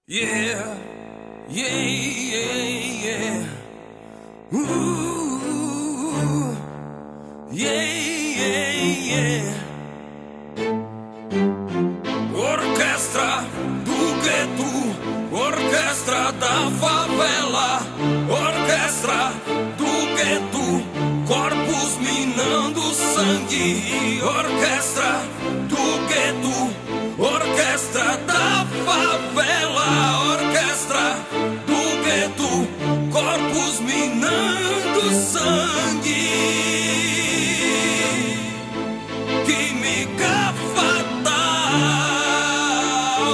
Yeah, yeah, yeah, yeah. Ooh, yeah, yeah, yeah. Orquestra do gueto, orquestra da favela, orquestra do gueto, corpos minando sangue, orquestra do gueto, orquestra da favela, orquestra do gueto, corpos minando sangue. Química fatal.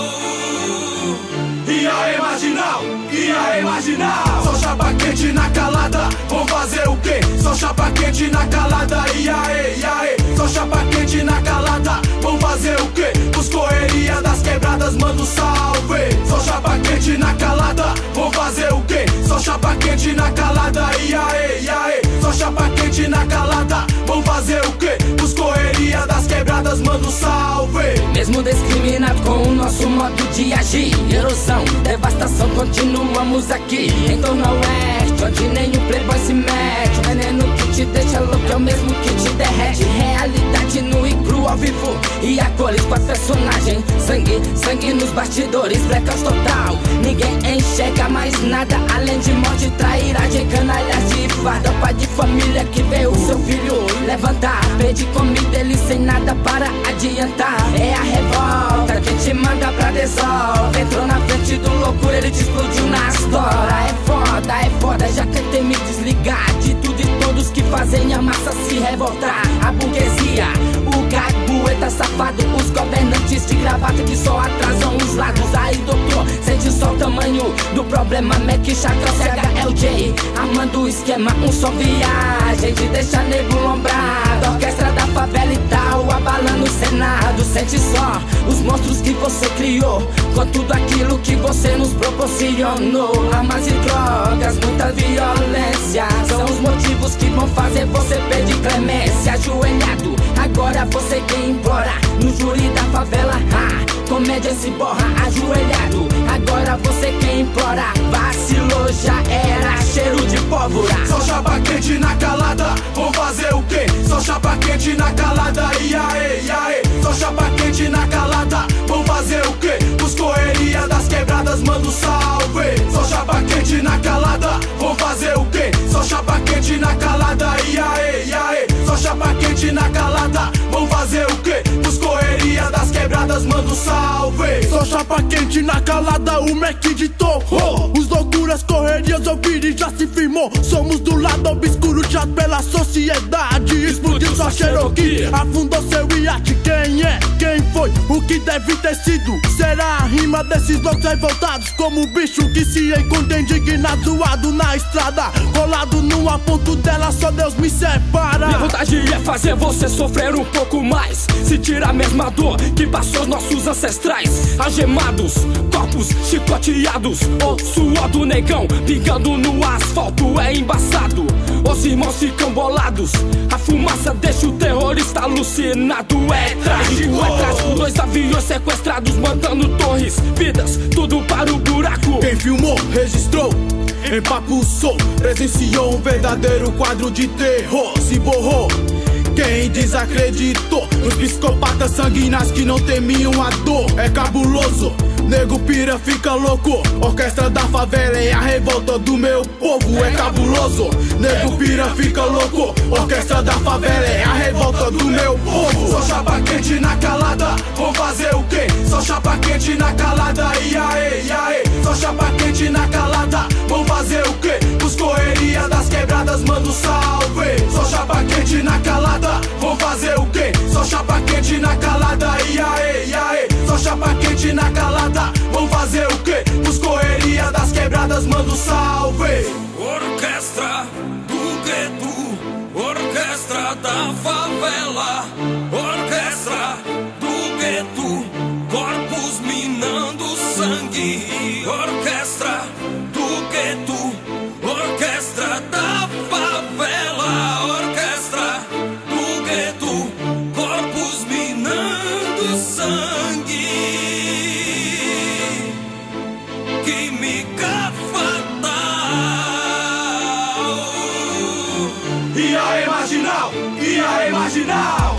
E a marginal, e a marginal. Só chapa quente na calada, vão fazer o quê? Só chapa quente na calada, e aê. Só chapa quente na calada, vão fazer o quê? Os correria das quebradas, manda um salve. Só chapa quente na calada, vão fazer o quê? Só chapa quente na calada, e aê. Só chapa quente na calada, vão fazer o quê? Os correria das quebradas, manda um salve. Mesmo discriminado com o nosso modo de agir, erosão, devastação, continuamos aqui em torno ao oeste, onde nenhum playboy se mete. O veneno que te deixa louco é o mesmo que te derrete. Realidade nua e cru ao vivo, e a cores com a personagem. Sangue nos bastidores, blackout total. Ninguém enxerga mais nada além de morte, trairagem, canalhas de farda. Pai de família que vê o seu filho levantar, pede comida, ele sem nada para adiantar. É a revolta que te manda pra desolve. Entrou na frente do loucura, ele te explodiu na história. É foda, já tentei me desligar de tudo e todos que fazem a massa se revoltar. A burguesia, o gagueta safado, os governantes de gravata que só atrasam os lados. Aí doutor, sente só o tamanho do problema. Mac, Chakra, CHLJ, armando o esquema, um só viagem te deixa nego lombrado. Orquestra da favela e tal, abalando o Senado. Sente só os monstros que você criou, com tudo aquilo que você nos proporcionou. Armas e drogas, muita violência, são os motivos que vão fazer você pedir clemência. Ajoelhado, agora você quem implora no júri da favela. Comédia se borra, ajoelhado, agora você quem implora. Vacilou, já era cheiro de pólvora. Só chapa quente na calada, vão fazer o quê? Só chapa quente na calada, e aê. Só chapa quente na calada, vão fazer o quê? Os correria das quebradas, manda um salve. Só chapa quente na calada, vão fazer o quê? Só chapa quente na calada, e aê. Só chapa quente na calada, vão fazer o quê? Os correria das quebradas, manda um salve. Só chapa quente na calada, o Mac ditou. Os loucuras, correrias, ouvir e já se firmou. Somos do lado obscuro, já pela sociedade. Explodiu sua Cherokee, afundou seu iate. Quem é? Quem foi? O que deve ter sido? Será a rima desses loucos revoltados? Como o bicho que se encontra indignado, zoado na estrada, colado numa ponto dela, só Deus me separa. Minha vontade é fazer você sofrer um pouco mais, sentir a mesma dor que passou os nossos ancestrais. Algemados, corpos chicoteados, o suor do negão pingando no asfalto é embaçado. Os irmãos ficam bolados, a fumaça deixa o terrorista alucinado. É trágico, dois aviões sequestrados mandando torres, vidas, tudo para o buraco. Quem filmou, registrou, empapuçou, presenciou um verdadeiro quadro de terror. Se borrou quem desacreditou nos psicopatas sanguinários que não temiam a dor. É cabuloso, nego pira, fica louco. Orquestra da favela é a revolta do meu povo. É cabuloso, nego pira, fica louco. Orquestra da favela é a revolta do meu povo. Só chapa quente na calada, vão fazer o quê? Só chapa quente na calada, e aê. Só chapa quente na calada, vão fazer o quê? Os correria das quebradas, manda um salve. Só chapa quente na calada, vão fazer o quê? Só chapa quente na calada, e aê. Só chapa quente na calada, vão fazer o quê? Os correria das quebradas, manda um salve. Orquestra do gueto, orquestra da favela, orquestra do gueto, corpos minando sangue, orquestra do gueto, orquestra da favela, orquestra do gueto, corpos minando sangue. química fatal. E aí, marginal? E aí, marginal?